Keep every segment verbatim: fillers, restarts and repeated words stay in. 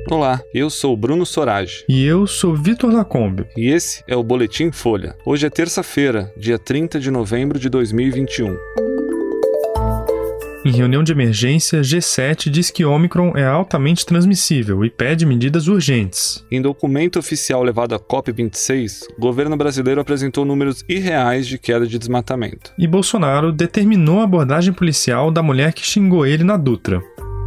Olá, eu sou o Bruno Sorage. E eu sou Vitor Lacombe. E esse é o Boletim Folha. Hoje é terça-feira, dia trinta de novembro de dois mil e vinte e um. Em reunião de emergência, G sete diz que Ômicron é altamente transmissível e pede medidas urgentes. Em documento oficial levado à COP vinte e seis, o governo brasileiro apresentou números irreais de queda de desmatamento. E Bolsonaro determinou a abordagem policial da mulher que xingou ele na Dutra.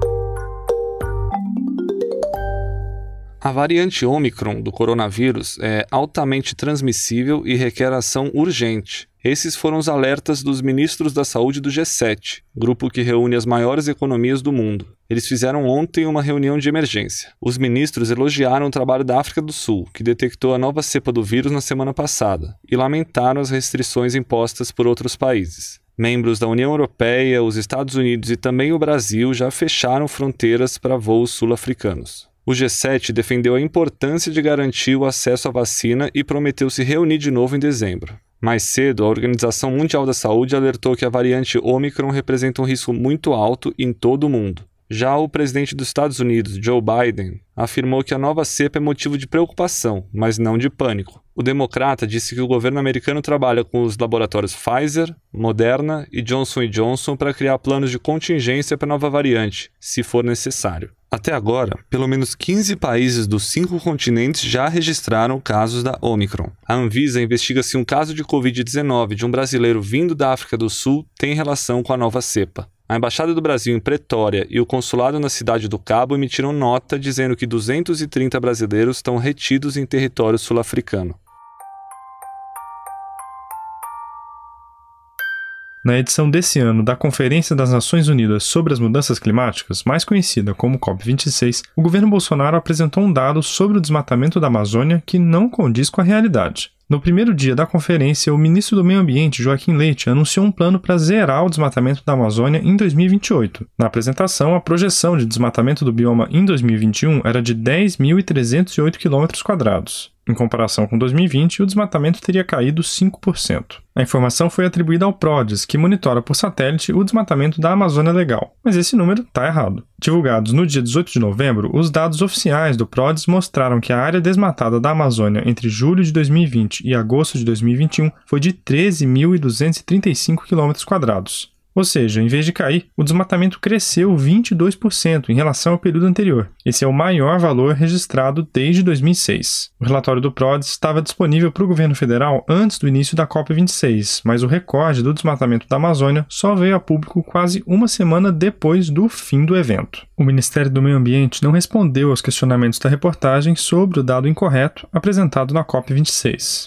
A variante Ômicron do coronavírus é altamente transmissível e requer ação urgente. Esses foram os alertas dos ministros da saúde do G sete, grupo que reúne as maiores economias do mundo. Eles fizeram ontem uma reunião de emergência. Os ministros elogiaram o trabalho da África do Sul, que detectou a nova cepa do vírus na semana passada, e lamentaram as restrições impostas por outros países. Membros da União Europeia, os Estados Unidos e também o Brasil já fecharam fronteiras para voos sul-africanos. O G sete defendeu a importância de garantir o acesso à vacina e prometeu se reunir de novo em dezembro. Mais cedo, a Organização Mundial da Saúde alertou que a variante Ômicron representa um risco muito alto em todo o mundo. Já o presidente dos Estados Unidos, Joe Biden, afirmou que a nova cepa é motivo de preocupação, mas não de pânico. O democrata disse que o governo americano trabalha com os laboratórios Pfizer, Moderna e Johnson and Johnson para criar planos de contingência para a nova variante, se for necessário. Até agora, pelo menos quinze países dos cinco continentes já registraram casos da Ômicron. A Anvisa investiga se um caso de covid dezenove de um brasileiro vindo da África do Sul tem relação com a nova cepa. A Embaixada do Brasil em Pretória e o Consulado na Cidade do Cabo emitiram nota dizendo que duzentos e trinta brasileiros estão retidos em território sul-africano. Na edição desse ano da Conferência das Nações Unidas sobre as Mudanças Climáticas, mais conhecida como COP vinte e seis, o governo Bolsonaro apresentou um dado sobre o desmatamento da Amazônia que não condiz com a realidade. No primeiro dia da conferência, o ministro do Meio Ambiente, Joaquim Leite, anunciou um plano para zerar o desmatamento da Amazônia em dois mil e vinte e oito. Na apresentação, a projeção de desmatamento do bioma em dois mil e vinte e um era de dez mil trezentos e oito quilômetros quadrados. Em comparação com dois mil e vinte, o desmatamento teria caído cinco por cento. A informação foi atribuída ao PRODES, que monitora por satélite o desmatamento da Amazônia Legal. Mas esse número está errado. Divulgados no dia dezoito de novembro, os dados oficiais do PRODES mostraram que a área desmatada da Amazônia entre julho de dois mil e vinte e agosto de dois mil e vinte e um foi de treze mil duzentos e trinta e cinco quilômetros quadrados. Ou seja, em vez de cair, o desmatamento cresceu vinte e dois por cento em relação ao período anterior. Esse é o maior valor registrado desde dois mil e seis. O relatório do PRODES estava disponível para o governo federal antes do início da COP vinte e seis, mas o recorde do desmatamento da Amazônia só veio a público quase uma semana depois do fim do evento. O Ministério do Meio Ambiente não respondeu aos questionamentos da reportagem sobre o dado incorreto apresentado na COP vinte e seis.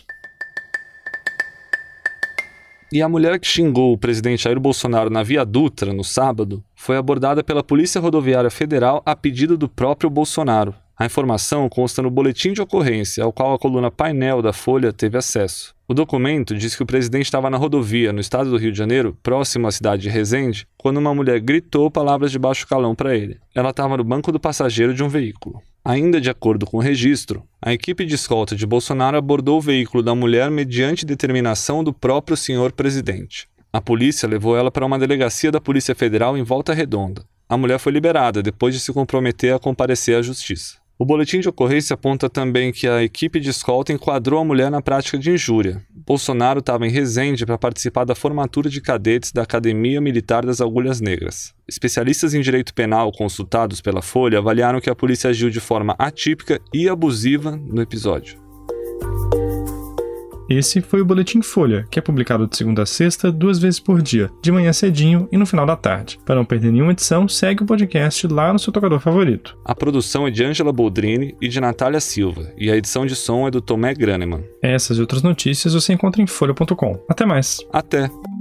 E a mulher que xingou o presidente Jair Bolsonaro na Via Dutra, no sábado, foi abordada pela Polícia Rodoviária Federal a pedido do próprio Bolsonaro. A informação consta no boletim de ocorrência, ao qual a coluna Painel da Folha teve acesso. O documento diz que o presidente estava na rodovia, no estado do Rio de Janeiro, próximo à cidade de Resende, quando uma mulher gritou palavras de baixo calão para ele. Ela estava no banco do passageiro de um veículo. Ainda de acordo com o registro, a equipe de escolta de Bolsonaro abordou o veículo da mulher mediante determinação do próprio senhor presidente. A polícia levou ela para uma delegacia da Polícia Federal em Volta Redonda. A mulher foi liberada depois de se comprometer a comparecer à justiça. O boletim de ocorrência aponta também que a equipe de escolta enquadrou a mulher na prática de injúria. Bolsonaro estava em Resende para participar da formatura de cadetes da Academia Militar das Agulhas Negras. Especialistas em direito penal consultados pela Folha avaliaram que a polícia agiu de forma atípica e abusiva no episódio. Esse foi o Boletim Folha, que é publicado de segunda a sexta, duas vezes por dia, de manhã cedinho e no final da tarde. Para não perder nenhuma edição, segue o podcast lá no seu tocador favorito. A produção é de Ângela Boldrini e de Natália Silva, e a edição de som é do Tomé Graneman. Essas e outras notícias você encontra em folha ponto com. Até mais! Até!